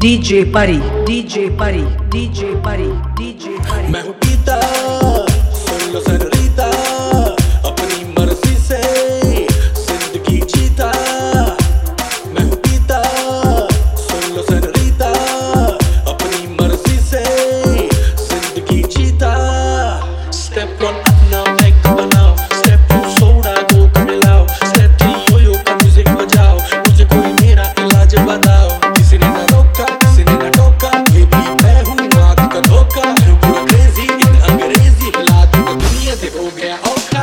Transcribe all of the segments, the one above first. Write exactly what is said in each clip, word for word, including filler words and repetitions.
DJ परी, DJ परी, DJ परी, डीजे परी। मैं हूँ पीता, सुन लो सेनोरिटा, अपनी मर्जी से जिंदगी जीता। मैं हूँ पीता, सुन लो सेनोरिटा, अपनी मर्जी से जिंदगी जीता। स्टेप वन अपना बैग बनाओ, स्टेप टू सोडा कोक मिलाओ, स्टेप थ्री यो-यो का म्यूजिक बजाओ, मुझे कोई मेरा इलाज बताओ। किसी ने ना रोका, किसी ने ना टोका, ये भी मैं हूँ आँख का धोखा। हूँ पूरा क्रेजी इन अंग्रेजी, हिला दूंगा दुनिया से हो गया औखा।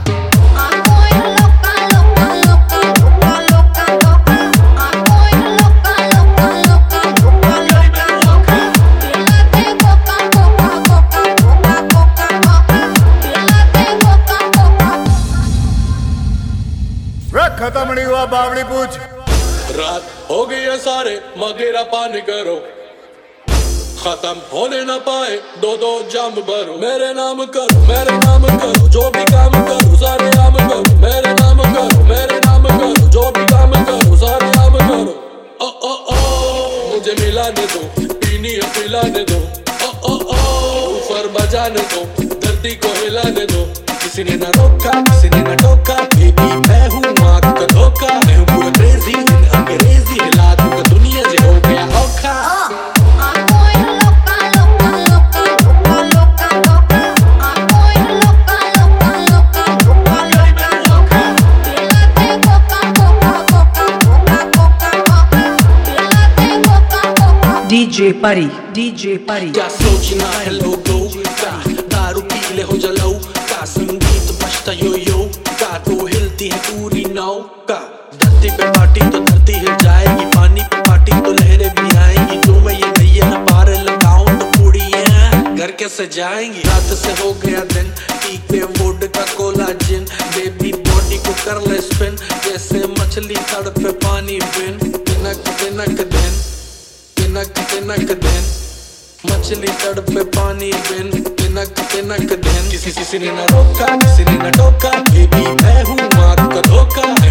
खत्म नहीं हुआ बावली पूछ। रात हो गई है सारे मगेरा पानी करो, खत्म होने ना पाए दो दो जाम भरो। मेरे नाम करो, मेरे नाम करो, जो भी काम करो सारे काम करो। मेरे नाम करो, मेरे नाम करो, जो भी काम करो सारे काम करो। ओ ओ ओ मुझे मिलाने दो, पीनी है पिलाने दो। ओ ओ ओ ऊपर बजाने दो, धरती को हिलाने दो। किसी ने ना रोका, किसी ने ना टोका, बेबी मैं हूँ आँख का धोखा। मैं हूँ पूरा क्रेजी इन अंग्रेजी, हिला दूंगा दुनिया से हो गया औखा। डीजे परी, डीजे परी। क्या सोचना है लोगों का, दारू पी ले हो जलाओ का, संगीत बजता यो यो का, तो हिलती है पूरी नौका। धरती पे पार्टी तो धरती हिल जाएगी, पानी पे पार्टी तो लहरें भी आएंगी। जो मैं ये नैया ना पार लगाऊं तो पूड़ियां घर कैसे जाएंगी। रात से हो गया दिन, पी पे वोड का कोला जिन, बेबी बॉडी को कर ले स्पिन, जैसे मछली तड़पे पानी बिन। तिनक तिनक दिन, तिनक तिनक दिन, मछली तड़पे पानी बिन। तिनक तिनक दिन, किसी किसी ने ना रोका, किसी ने ना टोका, बेबी मैं हूँ आँख का धोखा।